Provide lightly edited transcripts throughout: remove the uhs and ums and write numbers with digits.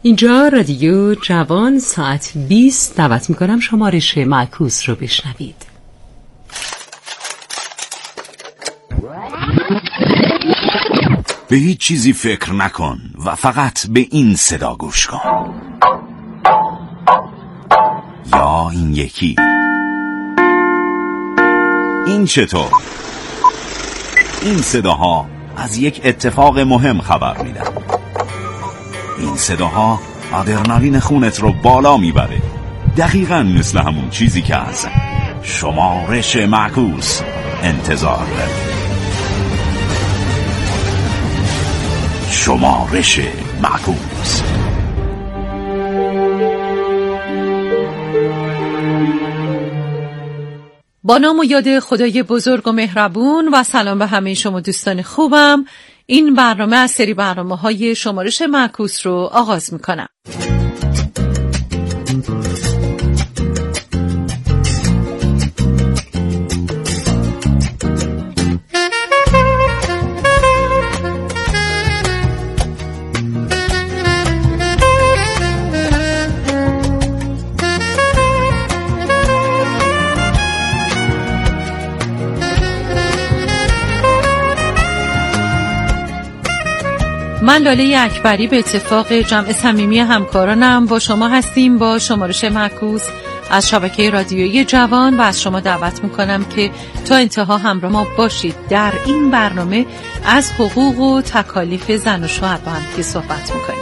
اینجا رادیو جوان ساعت 20 دعوت میکنم شمارش معکوس رو بشنوید. به هیچ چیزی فکر نکن و فقط به این صدا گوش کن. یا این یکی. این چطور؟ این صداها از یک اتفاق مهم خبر میدن. این صداها آدرنالین خونت رو بالا میبره، دقیقاً مثل همون چیزی که از شمارش معکوس انتظار داری. شمارش معکوس. با نام و یاد خدای بزرگ و مهربون و سلام به همه شما دوستان خوبم. این برنامه از سری برنامه‌های شمارش معکوس رو آغاز می‌کنم. من لاله اکبری به اتفاق جمع صمیمی همکارانم با شما هستیم با شمارش معکوس از شبکه رادیویی جوان و از شما دعوت میکنم که تا انتها همراه ما باشید. در این برنامه از حقوق و تکالیف زن و شوهر با هم که صحبت میکنیم.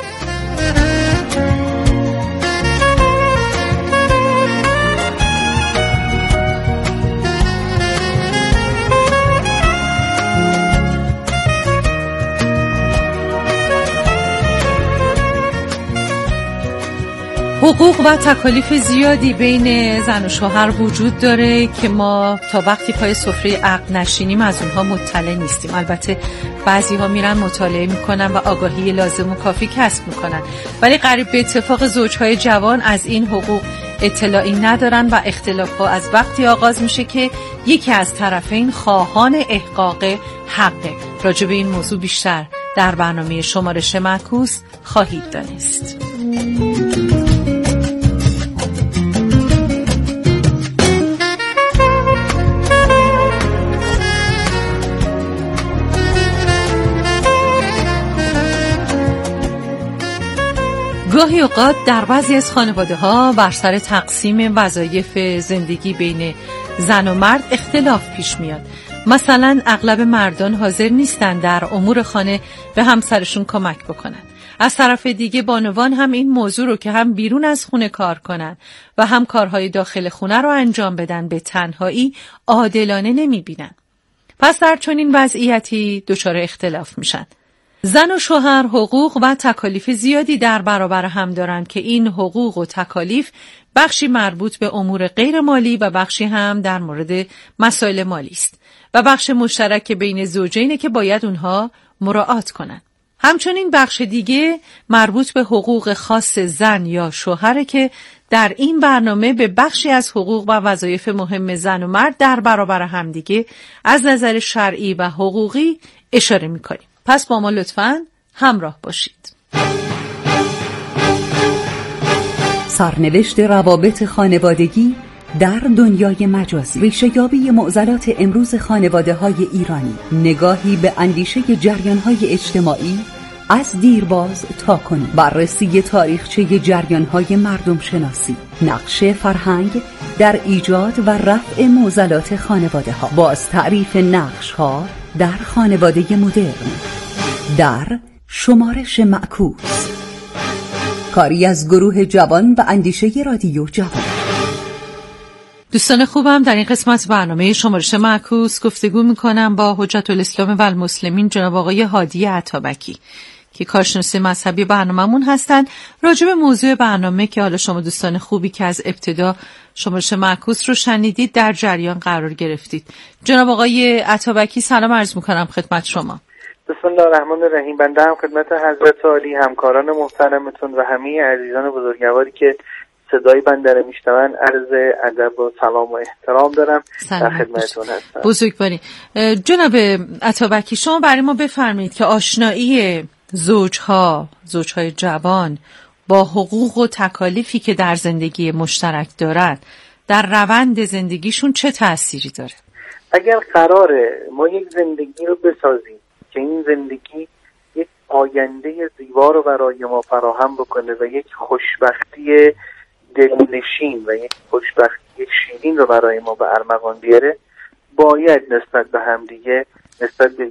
حقوق و تکالیف زیادی بین زن و شوهر وجود داره که ما تا وقتی پای سفره عقد نشینیم از اونها مطلع نیستیم. البته بعضی ها میرن مطالعه میکنن و آگاهی لازم و کافی کسب میکنن، ولی قریب به اتفاق زوجهای جوان از این حقوق اطلاعی ندارن و اختلاف ها از وقتی آغاز میشه که یکی از طرفین خواهان احقاق حقه. راجع به این موضوع بیشتر در برنامه شمارش معکوس خواهید دانست. گاهی اوقات در بعضی از خانواده‌ها بر سر تقسیم وظایف زندگی بین زن و مرد اختلاف پیش میاد. مثلا اغلب مردان حاضر نیستن در امور خانه به همسرشون کمک بکنن. از طرف دیگه بانوان هم این موضوع رو که هم بیرون از خونه کار کنن و هم کارهای داخل خونه رو انجام بدن به تنهایی عادلانه نمیبینن. پس در چنین وضعیتی دچار اختلاف میشن. زن و شوهر حقوق و تکالیف زیادی در برابر هم دارند که این حقوق و تکالیف بخشی مربوط به امور غیر مالی و بخشی هم در مورد مسائل مالی است و بخش مشترک بین زوجینه که باید اونها مراعات کنن. همچنین بخش دیگه مربوط به حقوق خاص زن یا شوهره که در این برنامه به بخشی از حقوق و وظایف مهم زن و مرد در برابر هم دیگه از نظر شرعی و حقوقی اشاره می‌کنیم. پس با ما لطفاً همراه باشید. سرنوشت روابط خانوادگی در دنیای مجازی، ریشه‌یابی معضلات امروز خانواده‌های ایرانی، نگاهی به اندیشه جریان‌های اجتماعی از دیرباز تا کنون، بررسی تاریخچه جریان‌های مردم شناسی، نقش فرهنگ در ایجاد و رفع معضلات خانواده‌ها، باز تعریف نقش‌ها در خانواده مدرن در شمارش معکوس، کاری از گروه جوان و اندیشه رادیو جوان. دوستان خوبم، در این قسمت برنامه شمارش معکوس گفتگو میکنم با حجت الاسلام و المسلمین جناب آقای هادی عطابکی که کارشناس مذهبی برنامه‌مون هستن. راجع به موضوع برنامه که حالا شما دوستان خوبی که از ابتدا شمارش معکوس رو شنیدید در جریان قرار گرفتید. جناب آقای عطابکی سلام عرض میکنم خدمت شما. بسم الله الرحمن الرحیم. بنده هم خدمت حضرت عالی، همکاران محترمتون و همه عزیزان بزرگواری که صدای بنده رو میشنون عرض ادب و سلام و احترام دارم. در خدمتتون هستم. بزرگواری. جناب عطابکی شما برای ما بفرمایید که آشنایی زوجهای جوان، با حقوق و تکالیفی که در زندگی مشترک دارن در روند زندگیشون چه تأثیری داره؟ اگر قراره ما یک زندگی رو بسازیم که این زندگی یک آینده زیبا رو برای ما فراهم بکنه و یک خوشبختی دلنشین و یک خوشبختی شیرین رو برای ما به ارمغان بیاره، باید نسبت به همدیگه، نسبت به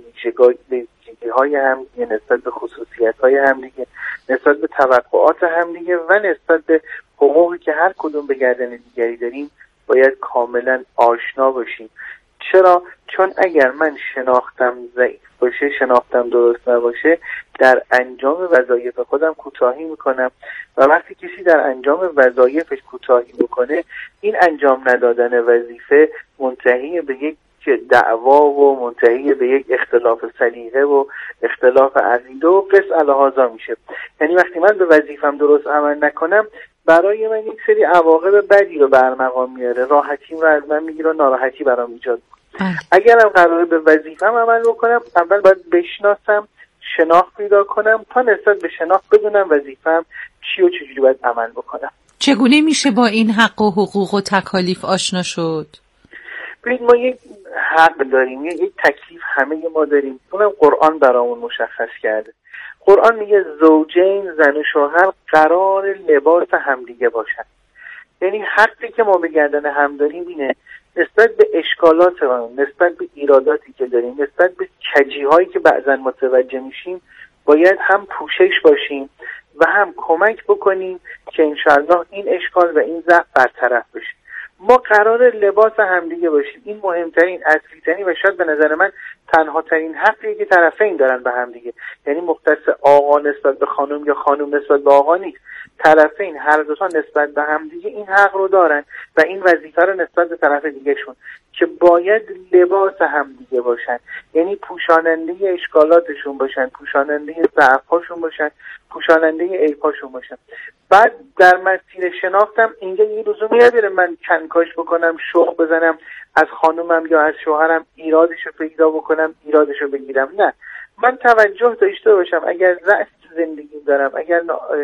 ویژگی‌های همدیگه، نسبت به خصوصیت‌های همدیگه، نسبت به توقعات همدیگه و نسبت به حقوقی که هر کدوم به گردن دیگری داریم باید کاملا آشنا باشیم. چرا؟ چون اگر من شناختم ضعیف باشه، شناختم درست نباشه، در انجام وظایف خودم کوتاهی میکنم و وقتی کسی در انجام وظایفش کوتاهی بکنه، این انجام ندادن وظیفه منتهی به یک دعوا و منتهی به یک اختلاف سلیقه و اختلاف عقیده و قص الهازا میشه. یعنی وقتی من به وظیفم درست عمل نکنم، برای من یک سری عواقب بدی رو برمقام میاره، راحتیم رو از من میگیره و ناراحتی برام ایجاد میکنه. اگرم قراره به وظیفم عمل بکنم، اول باید بشناسم، شناخت پیدا کنم تا نسبت به شناخت بدونم وظیفم چی و چجوری باید عمل بکنم. چگونه میشه با این حق و حقوق و تکالیف آشنا شد؟ ببینید، ما یک حق داریم، یک تکلیف همه ما داریم، اونم قرآن برامون مشخص کرده. قرآن میگه زوجین، زن و شوهر قرار لباس همدیگه باشن. یعنی حقی که ما به گردن هم داریم اینه نسبت به اشکالاتمون، نسبت به ایراداتی که داریم، نسبت به کجی‌هایی که بعضا متوجه میشیم، باید هم پوشش باشیم و هم کمک بکنیم که انشالله این اشکال و این ضعف برطرف بشه. ما قرار لباس همدیگه باشیم. این مهمترین، اصلی‌ترین و شاید به نظر من تنها ترین حقیه که طرفین دارن به همدیگه. یعنی مختص آقا نسبت به خانم یا خانم نسبت به آقا نیست. طرفین هر دو تا نسبت به همدیگه این حق رو دارن و این وظیفه رو نسبت به طرف دیگه شون که باید لباس همدیگه باشن. یعنی پوشاننده اشکالاتشون باشن، پوشاننده ضعف‌هاشون باشن، پوشاننده عیب‌هاشون باشن. بعد در مسیر شناختم اینجا یه لزومی نداره من کنکاش بکنم، شوق بزنم، از خانومم یا از شوهرم ایرادشو پیدا بکنم، ایرادشو بگیرم. نه، من توجه داشته باشم اگر ضعف تو زندگی دارم، اگر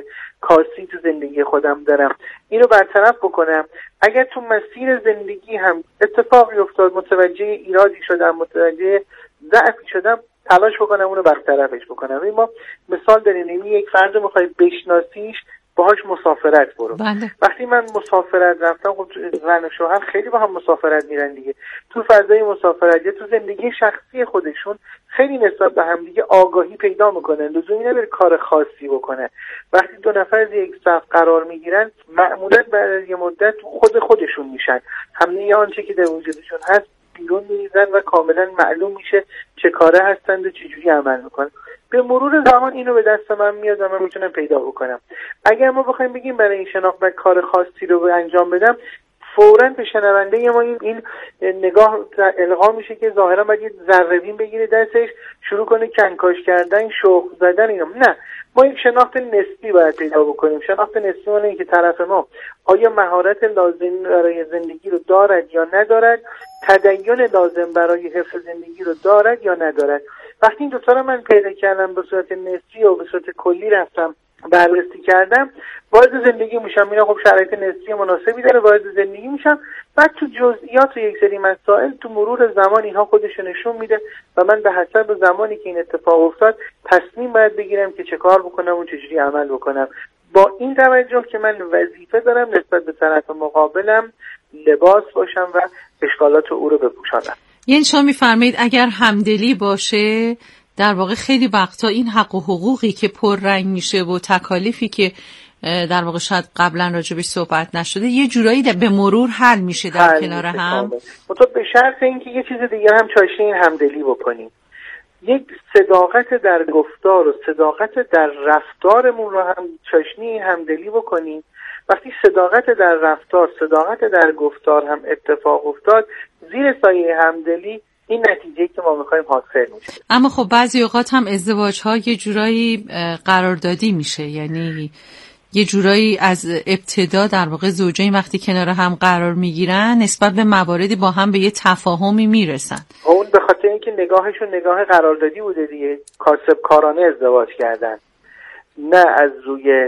کارسی تو زندگی خودم دارم، اینو برطرف بکنم. اگر تو مسیر زندگی هم اتفاقی افتاد، متوجه ایرادی شدم، متوجه ضعفی شدم، تلاش بکنم اونو برطرفش بکنم. این ما مثال داریم، یک فرد میخوای بشناسیش، باهاش مسافرت برو. بله. وقتی من مسافرت رفتم، خب زن و شوهر خیلی با هم مسافرت میرن دیگه، تو فضای مسافرت یا تو زندگی شخصی خودشون خیلی نسبت به هم دیگه آگاهی پیدا میکنن، لزومی نداره کار خاصی بکنن. وقتی دو نفر از یک صف قرار میگیرن، معمولا بعد از یه مدت خودشون میشن، همه آنچه که در وجودشون هست بیرون میریزن و کاملا معلوم میشه چه کاره هستند و چجوری عمل میکنن. به مرور زمان اینو به دست من میاد و من میتونم پیدا بکنم. اگر ما بخوایم بگیم برای این شناخت و کار خاصی رو انجام بدم، فوراً به شنونده ما این نگاه القا میشه که ظاهرا باید یه ذره‌بین بگیره دستش، شروع کنه کنکاش کردن، شوق زدن. اینا نه، ما یک شناخت نسبی باید پیدا بکنیم. شناخت نسبی معنی اینه که طرف ما آیا مهارت لازم برای زندگی رو دارد یا ندارد، تدین لازم برای حفظ زندگی رو دارد یا ندارد. وقتی این دوتا رو من پیدا کردم، به صورت نسبی و به صورت کلی رفتم بررسی کردم، وارد زندگی میشم، اینا خب شرایط نسبی مناسبی داره، وارد زندگی میشم، بعد تو جزئیات و یک سری مسائل تو مرور زمان اینها خودش نشون میده و من به حسب زمانی که این اتفاق افتاد تصمیم باید بگیرم که چه کار بکنم و چجوری عمل بکنم، با این توجه که من وظیفه دارم نسبت به طرف مقابلم لباس باشم و اشکالات او رو بپوشانم. یعنی شما میفرمایید اگر همدلی باشه، در واقع خیلی وقتا این حق و حقوقی که پررنگ میشه و تکالیفی که در واقع شاید قبلا راجبش صحبت نشده یه جورایی به مرور حل میشه در کنار هم. تو به شرط اینکه یه چیز دیگه هم چاشنی این همدلی بکنیم، یک صداقت در گفتار و صداقت در رفتارمون رو هم چاشنی این همدلی بکنیم. وقتی صداقت در رفتار، صداقت در گفتار هم اتفاق افتاد، زیر سایه همدلی این نتیجه که ما میخوایم حاصل میشه. اما خب بعضی اوقات هم ازدواج‌ها یه جورایی قراردادی میشه، یعنی یه جورایی از ابتدا در واقع زوجین وقتی کنار هم قرار میگیرن نسبت به مواردی با هم به یه تفاهمی میرسن. اون به خاطر اینکه نگاهشون نگاه قراردادی بوده دیگه، کاسب کارانه ازدواج کردن، نه از روی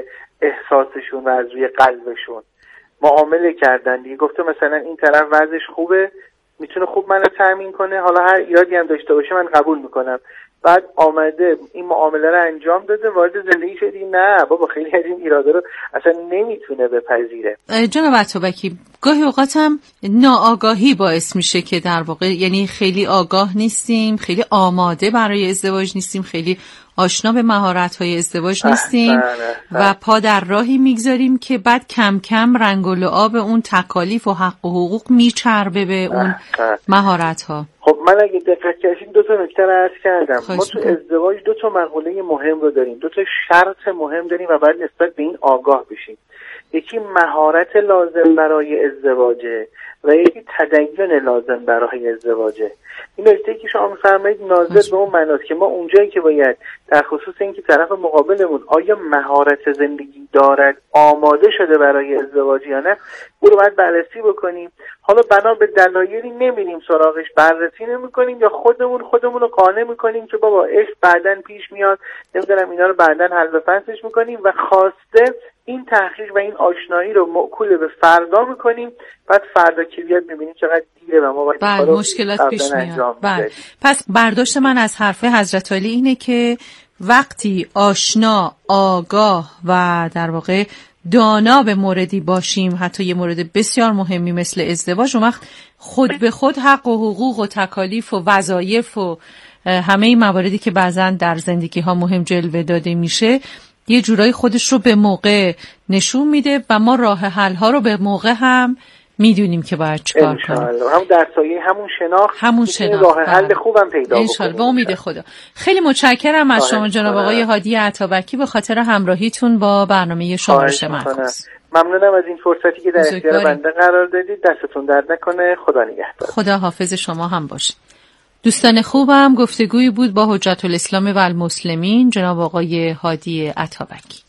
احساسشون و از روی قلبشون معامله کردن دیگه. گفته مثلا این طرف وضعش خوبه، میتونه خوب منو تامین کنه، حالا هر ایرادی هم داشته باشه من قبول میکنم. بعد آمده این معامله رو انجام داده، وارد زندگی شدی نه بابا خیلی از این ایرادا رو اصلا نمیتونه بپذیره. جناب عطابکی، گاهی اوقات هم ناآگاهی باعث میشه که در واقع یعنی خیلی آگاه نیستیم، خیلی آماده برای ازدواج نیستیم، خیلی آشنا به مهارت‌های ازدواج نیستیم و پا در راهی میگذاریم که بعد کم کم رنگ و لعاب اون تکالیف و حق و حقوق میچربه به اون مهارت‌ها. خب من اگه دقت کردین 2 تا نکته رو عرض کردم. ما تو ازدواج 2 تا مقوله مهم رو داریم، 2 تا شرط مهم داریم و باید نسبت به این آگاه بشیم. یکی مهارت لازم برای ازدواجه و یکی تدین لازم برای ازدواجه. این نکته که شما می‌فرمایید ناظر به اون معناست که ما اونجایی که باید در خصوص اینکه طرف مقابلمون آیا مهارت زندگی دارد، آماده شده برای ازدواج یا نه، اون رو باید بررسی بکنیم. حالا بنا به دلایلی نمیریم سراغش، بررسی نمی‌کنیم یا خودمون رو قانع می‌کنیم که بابا عشق بعداً پیش میاد، نمی‌دونم اینا رو بعداً حل و فصلش می‌کنیم و خواسته این تحقیق و این آشنایی رو موکول به فردا می‌کنیم. بعد فردا که بیاد می‌بینیم چقدر دیره و ما باید مشکلات پیش میاد. پس برداشت من از حرف حضرت علی اینه که وقتی آشنا، آگاه و در واقع دانا به موردی باشیم، حتی یه مورد بسیار مهمی مثل ازدواج، اون وقت خود به خود حق و حقوق و تکالیف و وظایف و همه این مواردی که بعضا در زندگی ها مهم جلوه داده میشه یه جورایی خودش رو به موقع نشون میده و ما راه حل ها رو به موقع هم میدونیم که باید چیکار کنیم. هم در سایه همون شناخت راه حل خوبم پیدا بکنیم. به امید خدا. خیلی متشکرم از شما جناب آقای هادی عطابکی به خاطر همراهیتون با برنامه شمارش معکوس. ممنونم از این فرصتی که در اختیار بنده قرار دادید. دستتون درد نکنه. خدا نگهدار. خدا حافظ شما هم باشه. دوستان خوبم، گفتگویی بود با حجت الاسلام و المسلمین جناب آقای هادی عطابکی.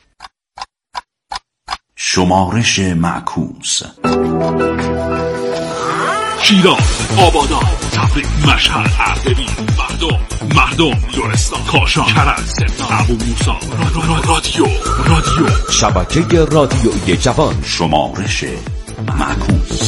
شمارش معکوس: شیراز، آبادان، تبریز، مشهد، اردبیل، مردم، لرستان، کاشان، کرج، ابو موسی. رادیو شبکه رادیویی جوان. شمارش معکوس.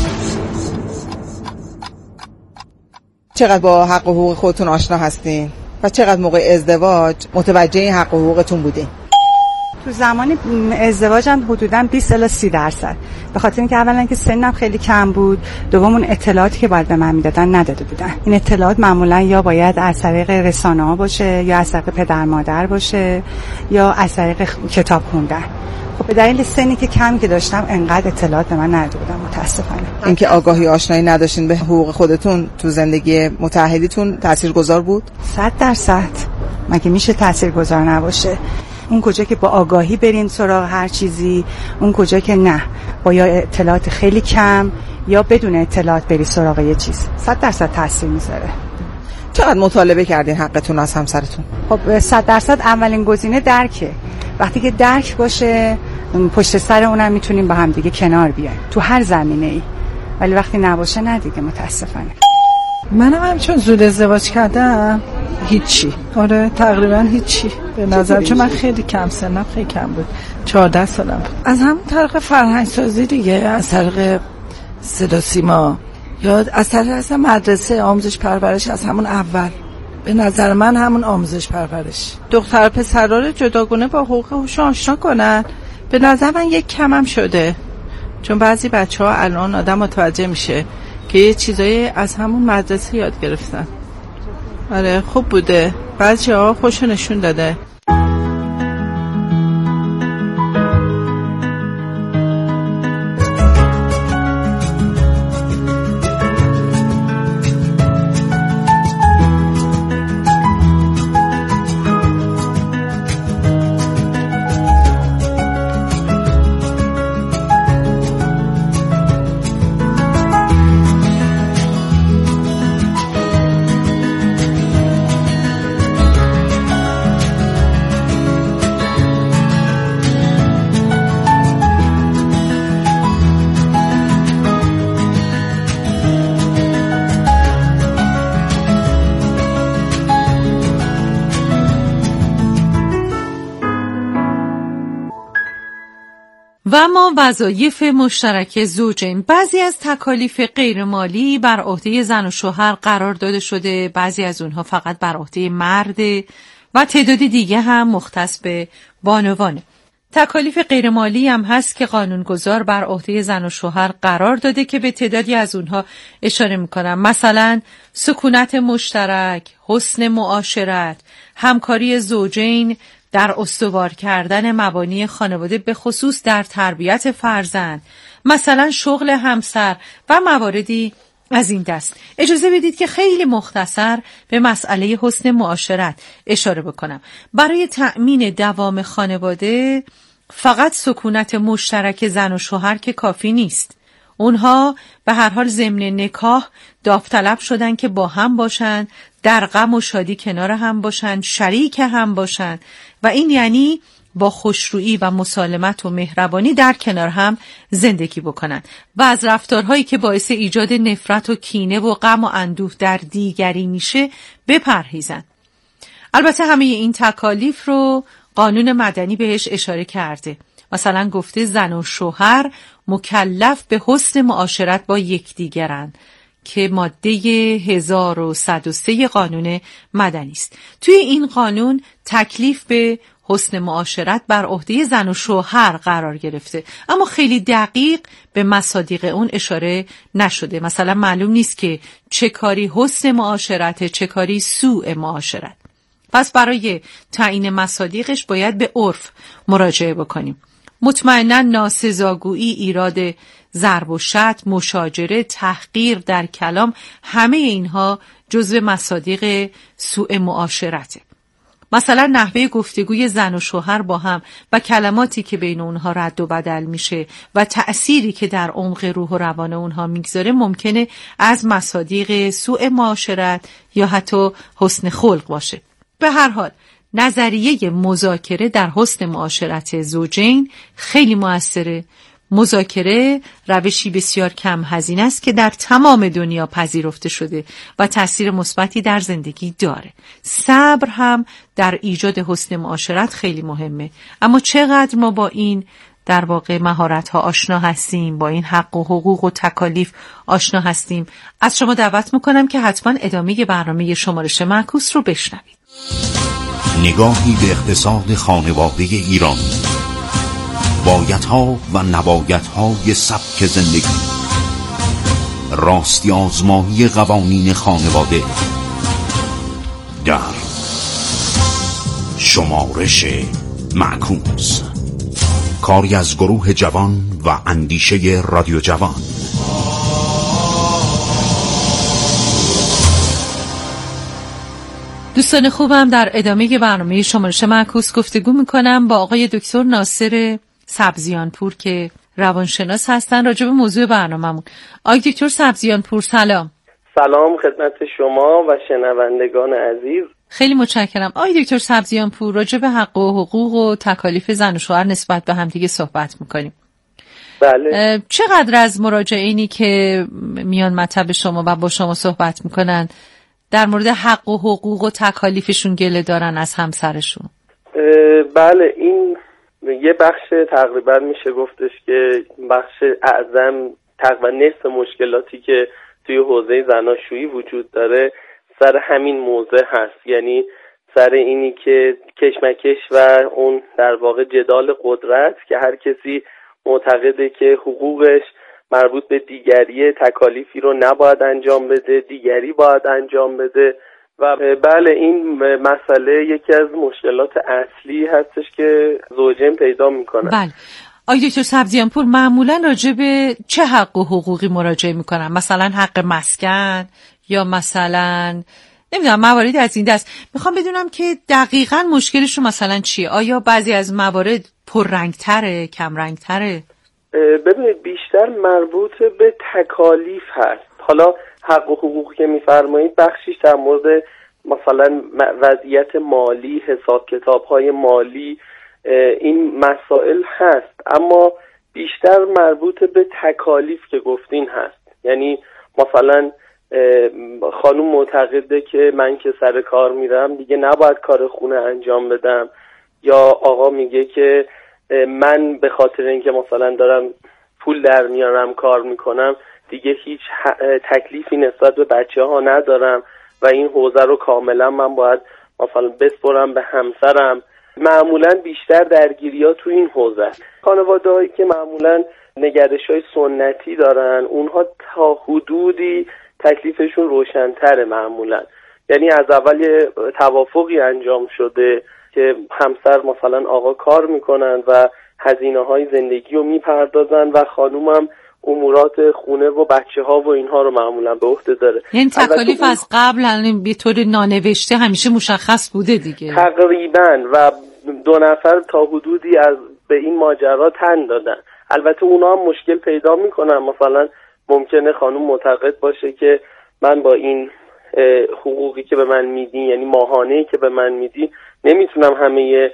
چقدر با حق و حقوق خودتون آشنا هستین و چقدر موقع ازدواج متوجه این حق و حقوقتون بودین؟ تو زمان ازدواجم حدوداً 20 الی 30%. به خاطر اینکه اولا که سنم خیلی کم بود، دوم اون اطلاعاتی که باید به من میدادن نداده بودن. این اطلاعات معمولا یا باید از طریق رسانه‌ها باشه، یا از طریق پدر مادر باشه، یا از طریق کتاب خوندن. خب به دلیل سنی که کم که داشتم انقدر اطلاعات به من نداده بودن متاسفانه. اینکه آگاهی آشنایی نداشتین به حقوق خودتون تو زندگی متأهلیتون تاثیرگذار بود؟ 100%. مگه میشه تاثیرگذار نباشه؟ اون کجا که با آگاهی برین سراغ هر چیزی، اون کجا که نه با یا اطلاعات خیلی کم یا بدون اطلاعات بری سراغ یه چیز، 100% تاثیر میذاره. چقدر مطالبه کردین حقتون از همسرتون؟ خب 100% اولین گزینه درکه. وقتی که درک باشه پشت سر اونم میتونیم با هم دیگه کنار بیایم تو هر زمینه‌ای، ولی وقتی نباشه نه دیگه متاسفانه. منم همچون زود ازدواج کردم هیچی. آره تقریبا هیچی به نظر، چون من خیلی کم سنم، خیلی کم بود، 14 سالم بود. از همون طریق فرهنگ سازی دیگه، از طریق صدا سیما یا از طریق اصلا مدرسه آموزش پرورش، از همون اول به نظر من همون آموزش پرورش دختر پسرا رو جداگونه با حقوقشون آشنا کنن. به نظر من یک کمم شده، چون بعضی بچه‌ها الان آدم متوجه میشه که یه چیزایی از همون مدرسه یاد گرفتن. آره خوب بوده، بعضی‌ها خوشو نشون داده. و اما وظایف مشترک زوجین. بعضی از تکالیف غیرمالی بر عهده زن و شوهر قرار داده شده، بعضی از اونها فقط بر عهده مرده و تعداد دیگه هم مختص به بانوانه. تکالیف غیرمالی هم هست که قانونگذار بر عهده زن و شوهر قرار داده که به تعدادی از اونها اشاره میکنم. مثلا سکونت مشترک، حسن معاشرت، همکاری زوجین در استوار کردن مبانی خانواده به خصوص در تربیت فرزند، مثلا شغل همسر و مواردی از این دست. اجازه بدید که خیلی مختصر به مسئله حسن معاشرت اشاره بکنم. برای تأمین دوام خانواده فقط سکونت مشترک زن و شوهر که کافی نیست. اونها به هر حال ضمن نکاح داوطلب شدن که با هم باشن، در غم و شادی کنار هم باشن، شریک هم باشن و این یعنی با خوشرویی و مسالمت و مهربانی در کنار هم زندگی بکنن و از رفتارهایی که باعث ایجاد نفرت و کینه و غم و اندوه در دیگری میشه بپرهیزن. البته همه این تکالیف رو قانون مدنی بهش اشاره کرده. مثلا گفته زن و شوهر مکلف به حسن معاشرت با یکدیگرند که ماده 1103 قانون مدنی است. توی این قانون تکلیف به حسن معاشرت بر عهده زن و شوهر قرار گرفته، اما خیلی دقیق به مصادیق اون اشاره نشده. مثلا معلوم نیست که چه کاری حسن معاشرت، چه کاری سوء معاشرت. پس برای تعیین مصادیقش باید به عرف مراجعه بکنیم. مطمئنا ناسزاگویی، ایراد ضرب و شتم، مشاجره، تحقیر در کلام، همه اینها جزو مصادیق سوء معاشرته. مثلا نحوه گفتگوی زن و شوهر با هم و کلماتی که بین اونها رد و بدل میشه و تأثیری که در عمق روح و روان اونها میگذاره ممکنه از مصادیق سوء معاشرت یا حتی حسن خلق باشه. به هر حال نظریه مذاکره در حسن معاشرت زوجین خیلی مؤثره. مذاکره روشی بسیار کم هزینه است که در تمام دنیا پذیرفته شده و تأثیر مثبتی در زندگی داره. صبر هم در ایجاد حسن معاشرت خیلی مهمه. اما چقدر ما با این در واقع مهارت‌ها آشنا هستیم، با این حق و حقوق و تکالیف آشنا هستیم؟ از شما دعوت میکنم که حتما ادامه برنامه شمارش معکوس رو بشنوید. نگاهی به اقتصاد خانواده ایرانی، بایدها و نبایدهای سبک زندگی، راستی آزمایی قوانین خانواده در شمارش معکوس، کاری از گروه جوان و اندیشه رادیو جوان. دوستان خوبم، در ادامه برنامه شمارش معکوس گفتگو میکنم با آقای دکتر ناصر سبزیانپور که روانشناس هستن راجع به موضوع برنامه‌مون. آقای دکتر سبزیانپور سلام. سلام خدمت شما و شنوندگان عزیز. خیلی متشکرم. آقای دکتر سبزیانپور، راجع به حق و حقوق و تکالیف زن و شوهر نسبت به هم دیگه صحبت میکنیم. بله. چقدر از مراجعینی که میان مطب شما و با شما صحبت میکنن در مورد حق و حقوق و تکالیفشون گله دارن از همسرشون؟ بله، این یه بخش تقریبا میشه گفتش که بخش اعظم، تقریبا نصف مشکلاتی که توی حوزه زناشویی وجود داره سر همین موضوع هست. یعنی سر اینی که کشمکش و اون در واقع جدال قدرت که هر کسی معتقده که حقوقش مربوط به دیگری، تکالیفی رو نباید انجام بده، دیگری باید انجام بده. و بله، این مسئله یکی از مشکلات اصلی هستش که زوجین پیدا میکنن. بله. آقای دکتر سبزیانپور، معمولا راجع به چه حق و حقوقی مراجعه میکنن؟ مثلا حق مسکن یا مثلا نمیدونم مواردی از این دست. میخوام بدونم که دقیقاً مشکلشون مثلا چیه؟ آیا بعضی از موارد پررنگتره، کمرنگتره؟ ببینید، بیشتر مربوط به تکالیف هست. حالا حق و حقوق که میفرمایید بخشیش در مورد مثلا وضعیت مالی، حساب کتاب‌های مالی، این مسائل هست، اما بیشتر مربوط به تکالیف که گفتین هست. یعنی مثلا خانم معتقده که من که سر کار میرم دیگه نباید کار خونه انجام بدم، یا آقا میگه که من به خاطر اینکه مثلا دارم پول در میارم کار میکنم دیگه هیچ تکلیفی نسبت به بچه ها ندارم و این حوزه رو کاملا من باید مثلا بسپرم به همسرم. معمولا بیشتر درگیری‌ها تو این حوزه. خانواده‌هایی که معمولا نگرش‌های سنتی دارن اونها تا حدودی تکلیفشون روشن‌تره معمولا، یعنی از اول یه توافقی انجام شده که همسر مثلا آقا کار میکنن و هزینه‌های زندگی رو میپردازن و خانومم امورات خونه و بچه ها و اینها رو معمولا به عهده داره. یعنی تکالیف از قبل به طور نانوشته همیشه مشخص بوده دیگه تقریبا، و دو نفر تا حدودی از به این ماجرا تن دادن. البته اونا هم مشکل پیدا میکنن، مثلا ممکنه خانوم معتقد باشه که من با این حقوقی که به من میدی، یعنی ماهانه‌ای که به من میدی، نمیتونم همه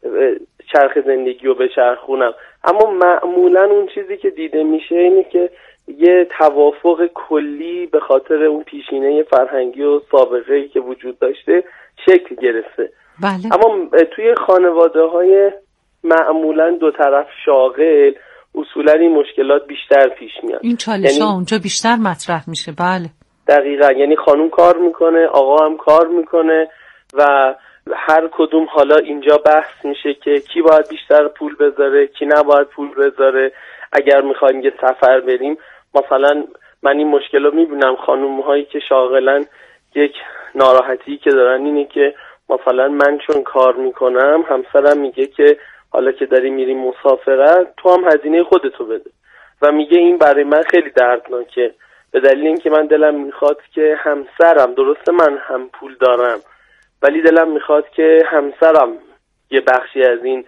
چرخ زندگی رو بچرخونم. اما معمولا اون چیزی که دیده میشه اینه که یه توافق کلی به خاطر اون پیشینه فرهنگی و سابقه‌ای که وجود داشته شکل گرفته. بله. اما توی خانواده‌های معمولا دو طرف شاغل اصولا این مشکلات بیشتر پیش میاد. این چالش‌ها اونجا بیشتر مطرح میشه. بله دقیقاً، یعنی خانوم کار میکنه، آقا هم کار میکنه و هر کدوم حالا اینجا بحث میشه که کی باید بیشتر پول بذاره، کی نباید پول بذاره. اگر میخوایم یه سفر بریم، مثلا من این مشکل رو میبینم خانوم هایی که شاغلن، یک ناراحتی که دارن اینه که مثلا من چون کار میکنم همسرم میگه که حالا که داری میری مسافرت تو هم هزینه خودتو بده و میگه این برای من خیلی دردناکه، به دلیل اینکه من دلم میخواد که همسرم، درسته من هم پول دارم ولی دلم میخواد که همسرم یه بخشی از این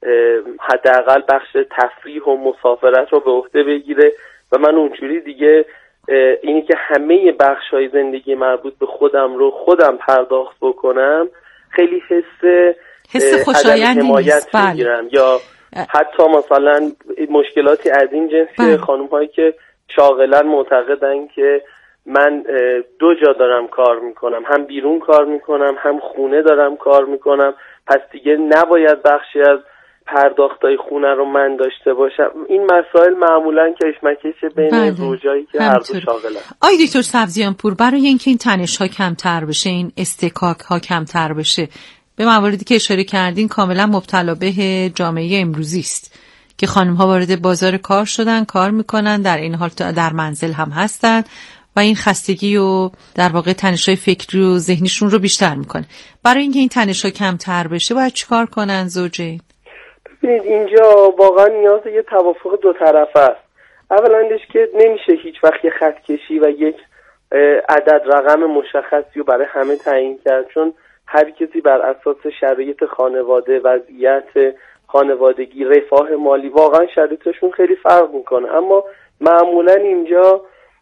حداقل بخش تفریح و مسافرت رو به عهده بگیره و من اونجوری دیگه اینی که همه بخش‌های زندگی مربوط به خودم رو خودم پرداخت بکنم خیلی حس خوشایندی نیست. بگیرم. یا حتی مثلا مشکلاتی از این جنس که خانم‌هایی که شاغلن معتقدن که من دو جا دارم کار میکنم، هم بیرون کار میکنم هم خونه دارم کار میکنم، پس دیگه نباید بخشی از پرداختای خونه رو من داشته باشم. این مسائل معمولا کشمکش بین زوجایی که هر دو شاغلن. آقای دکتر سبزیان پور، برای اینکه این تنش ها کمتر بشه، این استکاک ها کمتر بشه، به مواردی که اشاره کردین کاملا مبتلا به جامعه امروزی است که خانم ها وارد بازار کار شدن، کار میکنن، در این حال در منزل هم هستن و این خستگی و در واقع تنش‌های فکری و ذهنیشون رو بیشتر میکنه. برای اینکه این تنش‌ها کمتر بشه باید چیکار کنن زوجین؟ ببینید اینجا واقعا نیاز یه توافق دو طرفه است. اولندش که نمیشه هیچ وقت یه خط کشی و یک عدد رقم مشخصی رو برای همه تعیین کرد، چون هر کسی بر اساس شرایط خانواده، وضعیت خانوادگی، رفاه مالی، واقعا شرایطشون خیلی فرق میکنه. اما معمولا اینجا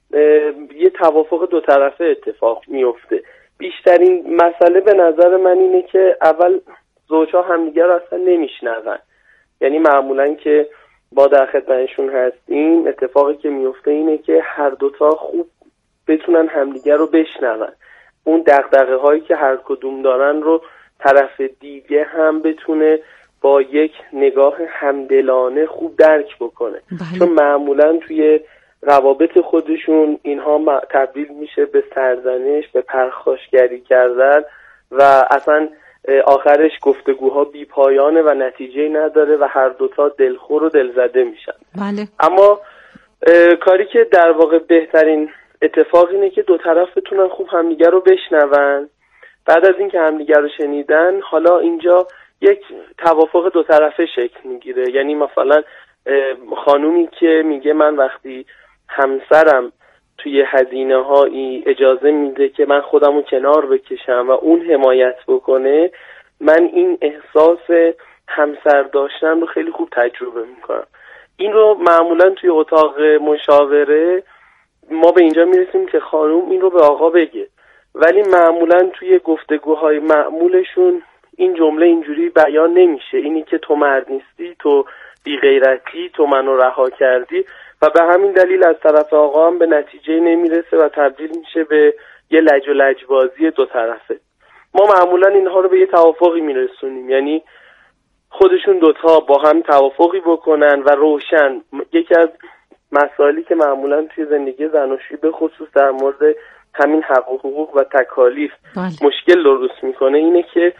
یه توافق دو طرفه اتفاق میفته. بیشترین مسئله به نظر من اینه که اول زوجها همدیگر رو اصلا نمیشنون، یعنی معمولا که با در خدمتشون هستیم اتفاقی که میفته اینه که هر دوتا خوب بتونن همدیگر رو بشنون، اون دغدغه هایی که هر کدوم دارن رو طرف دیگه هم بتونه با یک نگاه همدلانه خوب درک بکنه. چون معمولا توی روابط خودشون اینها تبدیل میشه به سرزنش، به پرخاشگری کردن و اصلا آخرش گفتگوها بی پایانه و نتیجه نداره و هر دوتا دلخور و دلزده میشن. بله. اما کاری که در واقع بهترین اتفاق اینه که دو طرف بتونن خوب همدیگر رو بشنون. بعد از اینکه همدیگر رو شنیدن، حالا اینجا یک توافق دو طرفه شکل میگیره. یعنی مثلا خانومی که میگه من وقتی همسرم توی هزینه هایی اجازه میده که من خودم رو کنار بکشم و اون حمایت بکنه، من این احساس همسر داشتن رو خیلی خوب تجربه میکنم. این رو معمولا توی اتاق مشاوره ما به اینجا میرسیم که خانوم این رو به آقا بگه، ولی معمولا توی گفتگوهای معمولشون این جمله اینجوری بیان نمیشه، اینی که تو مرد نیستی، تو بی غیرتی، تو منو رها کردی، و به همین دلیل از طرف آقا هم به نتیجه نمیرسه و تبدیل میشه به یه لج و لجبازی دو طرفه. ما معمولا اینها رو به یه توافقی میرسونیم، یعنی خودشون دوتا با هم توافقی بکنن و روشن. یکی از مسائلی که معمولا توی زندگی زناشویی به خصوص در مورد همین حقوق و تکالیف مشکل درست میکنه اینه که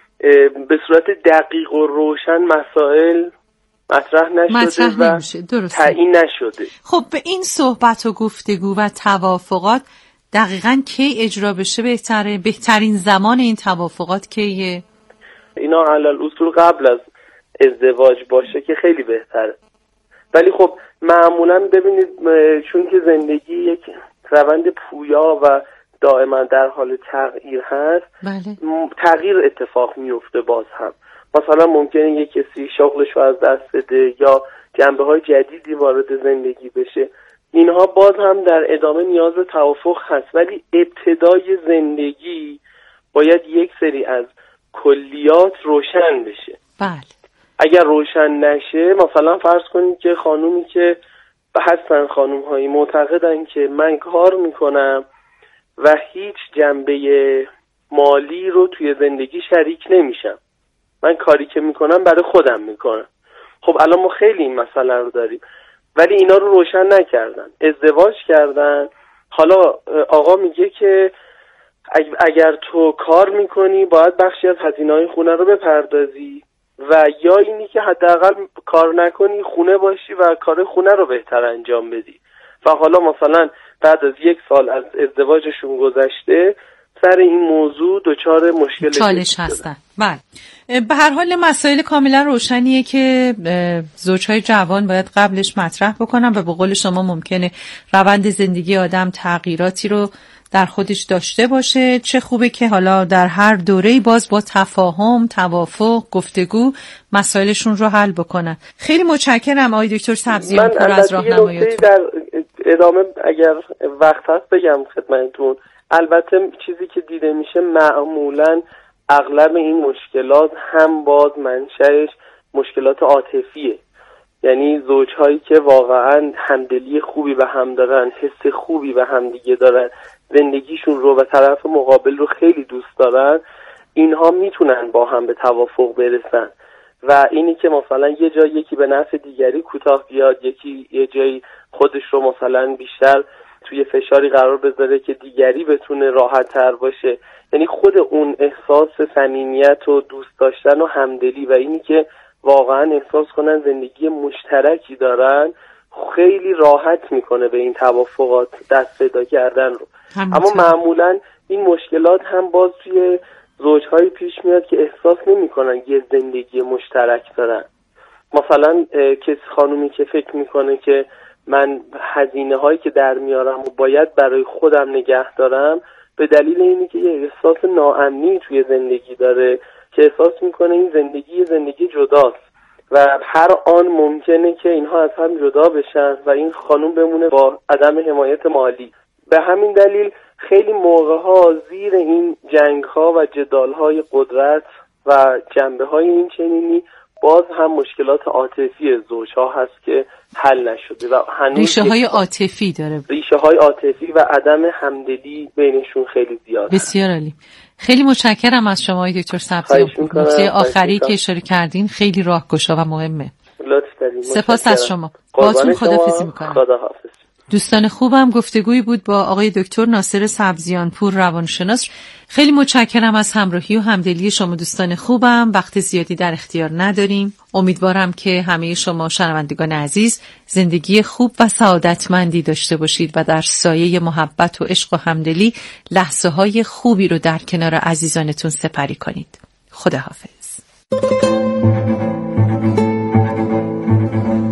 به صورت دقیق و روشن مسائل مطرح نشده و تعیین نشده. خب به این صحبت و گفتگو و توافقات دقیقاً کی اجرا بشه بهتره؟ بهترین زمان این توافقات کیه؟ اینا علل اصول قبل از ازدواج باشه که خیلی بهتره. ولی خب معمولاً ببینید چون که زندگی یک روند پویا و دائما در حال تغییر هست، تغییر اتفاق میفته. باز هم مثلا ممکنه یک کسی شغلش رو از دست بده یا جنبه‌های جدیدی وارد زندگی بشه. اینها باز هم در ادامه نیاز به توافق هست، ولی ابتدای زندگی باید یک سری از کلیات روشن بشه. اگر روشن نشه، مثلا فرض کنید که خانومی که هستن، خانوم‌هایی معتقدن که من کار میکنم و هیچ جنبه مالی رو توی زندگی شریک نمیشم، من کاری که میکنم برای خودم میکنم. خب الان ما خیلی این مسئله رو داریم، ولی اینا رو روشن نکردن، ازدواج کردن. حالا آقا میگه که اگر تو کار میکنی باید بخشی از هزینه‌های خونه رو بپردازی، و یا اینی که حداقل کار نکنی، خونه باشی و کار خونه رو بهتر انجام بدی. و حالا مثلا بعد از 1 سال از ازدواجشون گذشته سر این موضوع دچار مشکل چالش هستن. بله، به هر حال مسائل کاملا روشنیه که زوجهای جوان باید قبلش مطرح بکنن و به قول شما ممکنه روند زندگی آدم تغییراتی رو در خودش داشته باشه. چه خوبه که حالا در هر دوره‌ای باز با تفاهم، توافق، گفتگو مسائلشون رو حل بکنن. خیلی متشکرم آقای دکتر سبزیان پور از راهنماییتون. در ادامه اگر وقت هست بگم خدمتتون. البته چیزی که دیده میشه معمولاً اغلب این مشکلات هم باز منشأش مشکلات عاطفیه، یعنی زوجهایی که واقعاً همدلی خوبی به هم دارن، حس خوبی به هم دیگه دارن، زندگیشون رو و طرف مقابل رو خیلی دوست دارن، اینها میتونن با هم به توافق برسن. و اینی که مثلا یه جای یکی به نفع دیگری کوتاه بیاد، یکی یه جایی خودش رو مثلا بیشتر توی فشاری قرار بذاره که دیگری بتونه راحت تر باشه، یعنی خود اون احساس صمیمیت و دوست داشتن و همدلی و اینی که واقعا احساس کنن زندگی مشترکی دارن خیلی راحت میکنه به این توافقات دست پیدا کردن رو. اما معمولا این مشکلات هم باز توی زوجهایی پیش میاد که احساس نمیکنن یه زندگی مشترک دارن. مثلا کسی خانومی که فکر میکنه که من هزینه هایی که در میارم و باید برای خودم نگه دارم، به دلیل اینی که یه احساس ناامنی توی زندگی داره که احساس میکنه این زندگی جداست و هر آن ممکنه که اینها از هم جدا بشن و این خانوم بمونه با عدم حمایت مالی. به همین دلیل خیلی موقعها زیر این جنگ‌ها و جدال‌های قدرت و جنبه‌های این چنینی باز هم مشکلات عاطفی زوج‌ها هست که حل نشده و هنوز ریشه‌های عاطفی داره. ریشه‌های عاطفی و عدم همدلی بینشون خیلی زیاده. بسیار عالی. خیلی متشکرم از شما آقای دکتر سبزیان. نکته آخری که اشاره کردین خیلی راهگشا و مهمه. لطف دارید. سپاس از شما. باهاتون خداحافظی می‌کنم. خداحافظ. دوستان خوبم، گفتگویی بود با آقای دکتر ناصر سبزیان پور روانشناس. خیلی متشکرم از همراهی و همدلی شما دوستان خوبم. وقت زیادی در اختیار نداریم. امیدوارم که همه شما شنوندگان عزیز زندگی خوب و سعادتمندی داشته باشید و در سایه محبت و عشق و همدلی لحظه‌های خوبی رو در کنار عزیزانتون سپری کنید. خداحافظ.